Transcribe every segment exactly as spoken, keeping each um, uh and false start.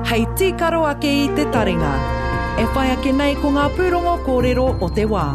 Hei tīkaro ake i te taringa. E whai ake nei ko ngā pūrongo kōrero o te wā.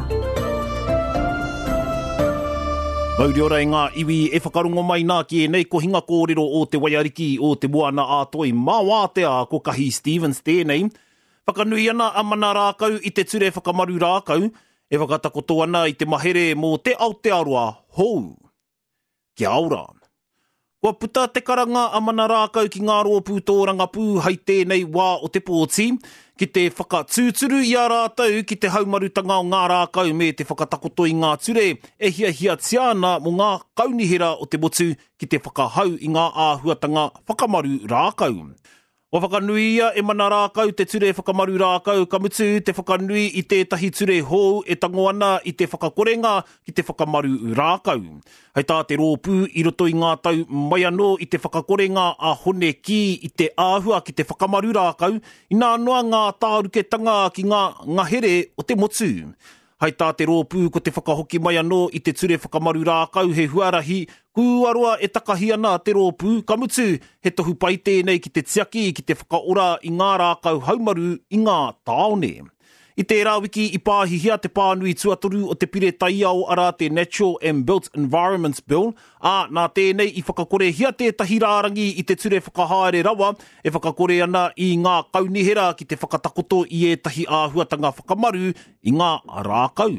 Mauri ora e ngā iwi e whakarongo mai nā ki e nei ko hinga kōrero o te waiariki o te moana a toi mā wātea ko Kahi Stevens tēnei. Whakanui ana a mana rākau i te ture whakamaru rākau, e whakatakoto ana i te mahere mō te Aotearoa hou. Kia ora. Kua puta te karanga a mana rākau ki ngā roa pūtōranga pū hei tēnei wā o te pōti, ki te whakatūturu i a rātau ki te haumarutanga o ngā rākau me te whakatakoto i ngā ture e hia hia tiana mo ngā kaunihera o te motu ki te whakahau i ngā āhuatanga whakamaru rākau. Wa whakanui ia e mana rākau te ture whakamaru rākau ka mutu te whakanui i tētahi ture hou e tango ana i te whakakorenga ki te whakamaru rākau. Hei tā te rōpū i roto i ngā tau mai anō i te whakakorenga a hone ki i te āhua ki te whakamaru rākau i nā noa ngā tāruketanga ki ngā ngahere o te motu. Hei tā te rōpū ko te whakahoki mai anō i te ture whakamaru rākau he huarahi, kūaroa e takahi ana te rōpū, ka mutu he tohu pai tēnei ki te tiaki ki te whakaora i ngā rākau haumaru i ngā taone. I tērā wiki i pāhihia te pānui tuatoru o te pire taiao ara te Natural and Built Environments Bill, a nā tēnei i whakakore hia tētahi rārangi i te ture whakahaere rawa, e whakakore ana i ngā kaunihera ki te whakatakoto i ētahi āhuatanga whakamaru i ngā rākau.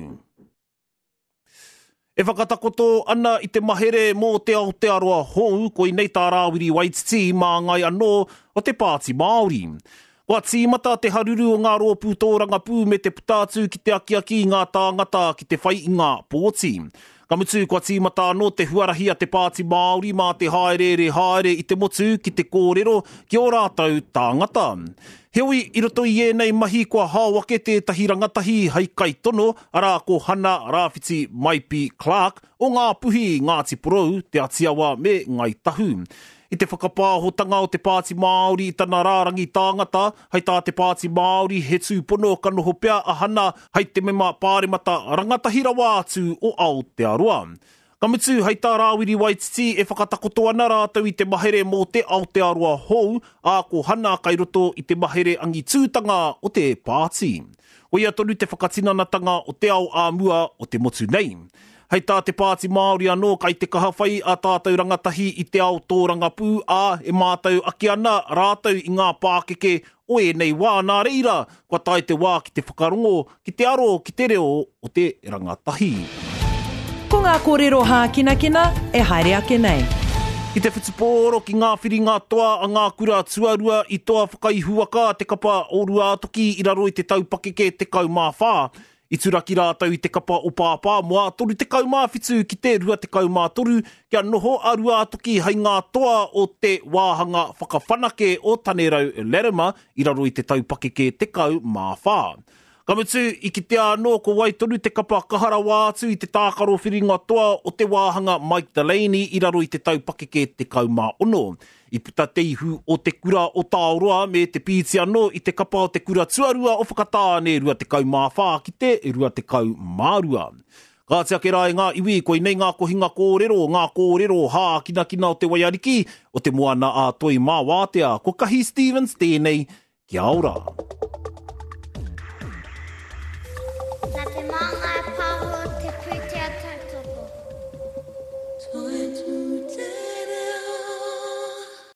E whakatakoto ana i te mahere mō te Aotearoa hou, ko i nei tā rāwiri Waititi mā ngai anō o te Pāti Māori. Wa tīmata te haruru o ngā roa pūtōranga pū me te putātu ki te akiaki i ngā tāngata ki te whai i ngā pōti. Ka mutu kua tīmata anō te huarahi a te Pāti Māori mā te haerere haere i te motu ki te kōrero ki o rātau tāngata. Heoi i roto i ēnei mahi kua hāwake tētahi rangatahi hei kai tono ara ko Hana Rāwhiti Maipi Clark o ngā puhi Ngāti Porou, te Atiawa me Ngai Tahu. I te whakapāhotanga o te Pāti Māori i tana rārangi tāngata, hei tā te Pāti Māori he tūpono ka noho pea a hana hei te mema pāremata rangatahi rawa atu o Aotearoa. Ka mutu hei tā rāwiri Waititi e whakatakoto ana rātau i te mahere mō te Aotearoa hou, a ko hana kai roto i te mahere angi tūtanga o te Pāti. O ia tonu te whakatinanatanga o te ao āmua o te motu nei. Hei tā te Pāti Māori anō kai te kahawhai a tātou rangatahi i te ao tōranga pū a e mātou aki ana rātau i ngā pākeke o e nei wā nā reira kua tai te wā ki te whakarongo, ki te aro, ki te reo o te rangatahi. Ko ngā kōrero hākinakina e haere ake nei. I te whutupōro ki ngā whiringa toa a ngā kura tuarua i toa whakaihuaka te kapa o rua toki i raro i te taupakeke te kau mā whā. I turaki rātau i te kapa o pāpā moa toru te kaumā whitu ki te rua te kaumā toru kia noho a rua toki hei ngā toa o te wāhanga whakawhanake o Tanerau Lerima i raro i te taupakeke te kaumā whā. Ka mutu i ki te anō ko Waitoru te kapa kahara wātu i te tākaro whiringa toa o te wāhanga Mike Delaney i raro i te taupakeke te kaumā ono. I puta te ihu o te kura o Tāoroa me te pīti anō i te kapa o te kura tuarua o whakatāne rua te kau māwhā ki te rua te kau mārua. Ka te ake rai ngā iwi koe nei ngā kohinga kōrero, ngā kōrero hā kina kina o te waiariki o te moana a toi mā wātea ko Kahi Stevens tēnei, kia ora.